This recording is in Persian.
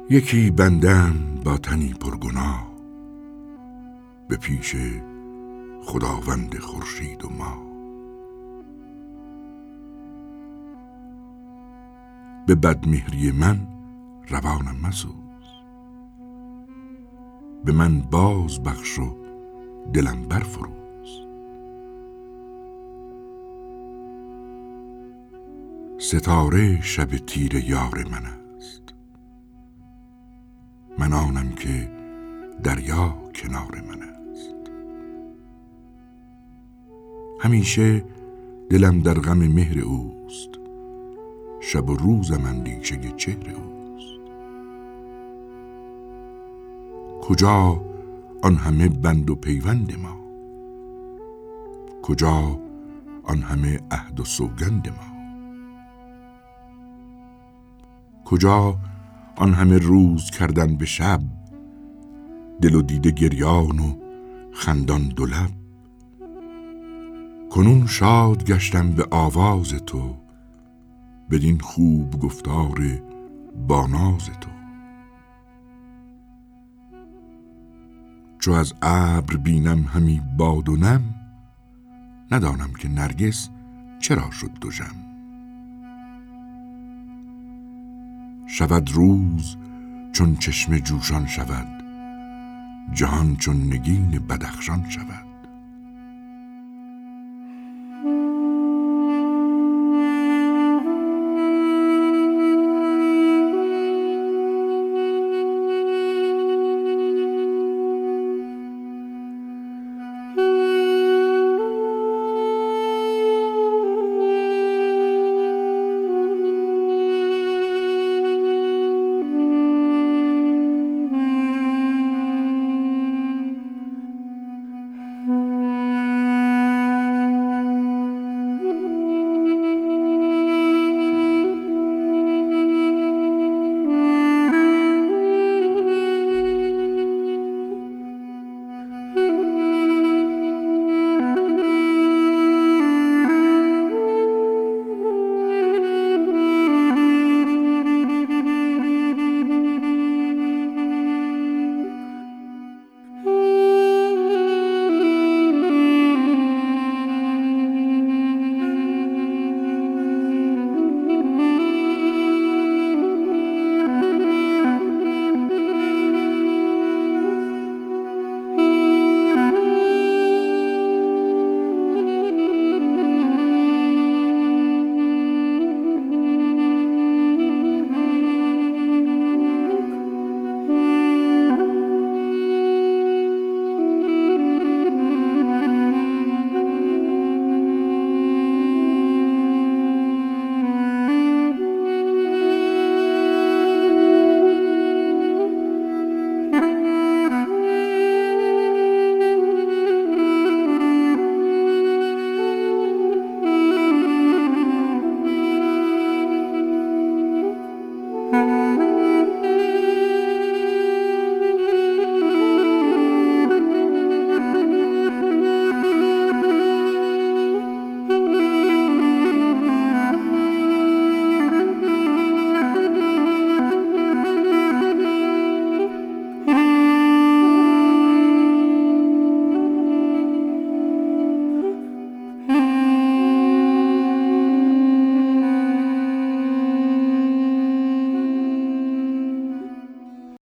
یکی بندم با تنی پرگناه، به پیش خداوند خورشید و ماه. به بدمهری من روانم مسوز، به من باز بخش و دلم برفروز. ستاره شب تیره یار من است، من آنم که دریا کنار من است. همیشه دلم در غم مهر اوست، شب و روزم اندیشه چهر اوست. کجا آن همه بند و پیوند ما، کجا آن همه عهد و سوگند ما، کجا آن همه روز کردن به شب، دل و دیده گریان و خندان دو لب. کنون شاد گشتم به آواز تو، بدین خوب گفتار با ناز تو. چو از ابر بینم همی باد و نم، ندانم که نرگس چرا شد دژم. شود روز چون چشمه جوشان شود، جهان چون نگین بدخشان شود.